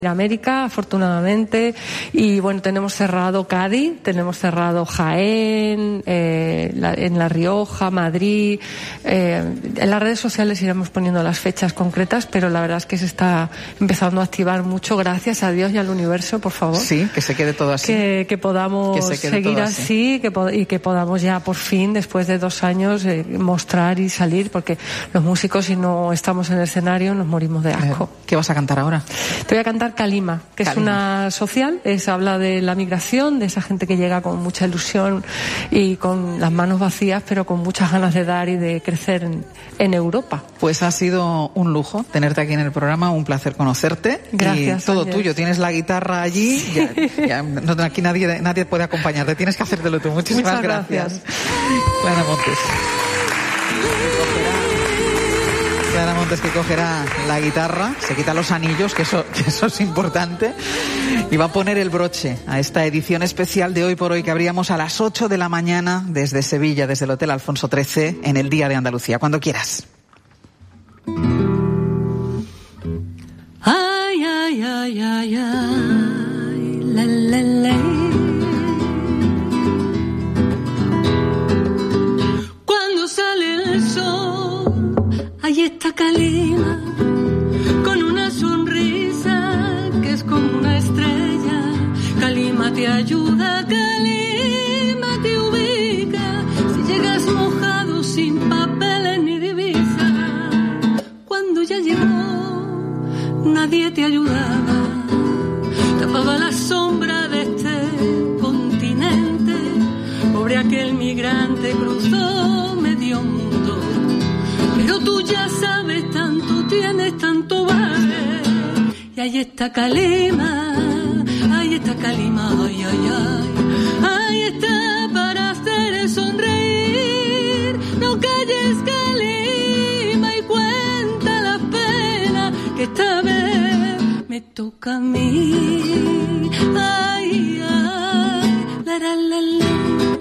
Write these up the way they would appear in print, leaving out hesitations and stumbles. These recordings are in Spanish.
América, afortunadamente, y bueno, tenemos cerrado Cádiz, tenemos cerrado Jaén, en La Rioja, Madrid, en las redes sociales iremos poniendo las fechas concretas, pero la verdad es que se está empezando a activar mucho, gracias a Dios y al universo, por favor. Sí, que se quede todo así. Que podamos seguir así, y que podamos ya por fin, después de 2 años, mostrar y salir, porque los músicos, si no estamos en el escenario, nos morimos de asco. ¿Qué vas a cantar ahora? Te voy a cantar Calima, que es una social, habla de la migración, de esa gente que llega con mucha ilusión y con las manos vacías, pero con muchas ganas de dar y de crecer en Europa. Pues ha sido un lujo tenerte aquí en el programa, un placer conocerte. Gracias. Y todo tuyo, tienes la guitarra allí, aquí nadie puede acompañarte, tienes que hacértelo tú. Muchísimas gracias. Clara Montes. Clara Montes, que cogerá la guitarra, se quita los anillos, que eso es importante, y va a poner el broche a esta edición especial de Hoy por Hoy, que abríamos a las 8 de la mañana desde Sevilla, desde el Hotel Alfonso XIII, en el Día de Andalucía. Cuando quieras. Ay, ay, ay, ay, ay, la, la, la. Cuando sale el sol, ahí está Calima, con una sonrisa que es como una estrella. Calima te ayuda, Calima te ubica, si llegas mojado sin papeles ni divisa. Cuando ya llegó, nadie te ayudaba, tapaba la sombra de este continente. Pobre aquel migrante cruzó medio mundo, pero tú ya sabes, tanto tienes, tanto vale. Y ahí está Calima, ahí está Calima, ay, ay, ay. Ahí está para hacer sonreír. No calles, Calima, y cuenta las penas que esta vez me toca a mí. Ay, ay, la, la, la, la.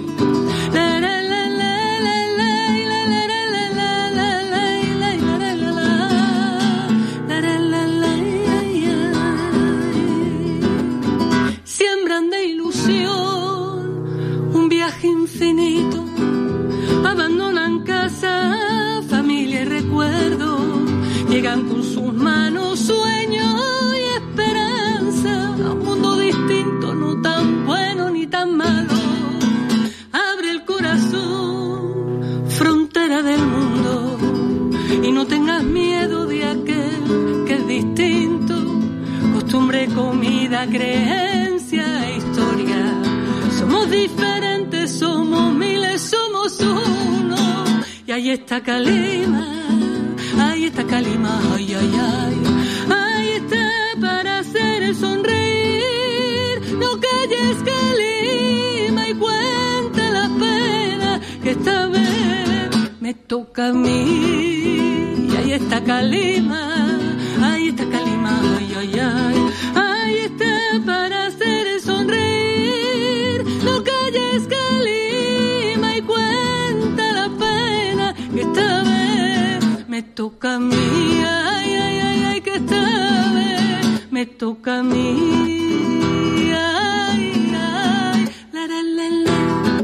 Infinito, abandonan casa, familia y recuerdo, llegan con sus manos sueños y esperanza a un mundo distinto, no tan bueno ni tan malo. Abre el corazón, frontera del mundo, y no tengas miedo de aquel que es distinto. Costumbre, comida, creencia e historia, somos diferentes, somos miles, somos uno. Y ahí está Calima, ahí está Calima, ay, ay, ay. Ahí está para hacer sonreír. No calles, Calima, y cuenta la pena que esta vez me toca a mí. Y ahí está Calima, ahí está Calima, ay, ay, ay. Ahí está para hacer sonreír. No calles, Calima, y cuenta la pena que esta vez me toca a mí. Ay, ay, ay, ay, que esta vez me toca a mí. Ay, ay, la, la, la, la.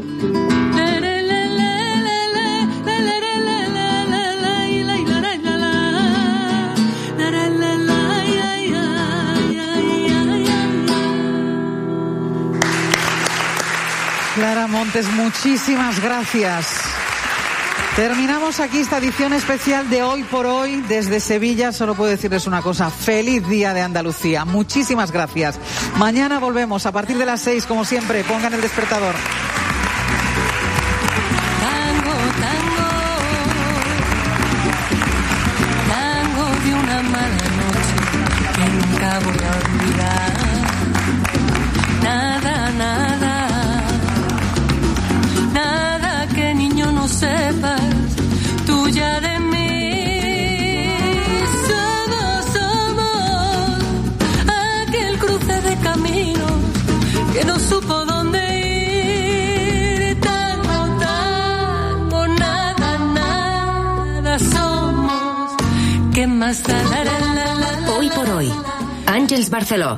Clara Montes, muchísimas gracias. Terminamos aquí esta edición especial de Hoy por Hoy desde Sevilla. Solo puedo decirles una cosa: feliz Día de Andalucía. Muchísimas gracias. Mañana volvemos a partir de las 6, como siempre. Pongan el despertador. Tango, tango, tango de una mala noche que nunca voy a olvidar. Nada, nada, nada que niño no sepas, tuya de mí. Somos aquel cruce de caminos que no supo dónde ir. Tango, tango, nada, nada somos. ¿Qué más da? Hoy por hoy. Àngels Barceló.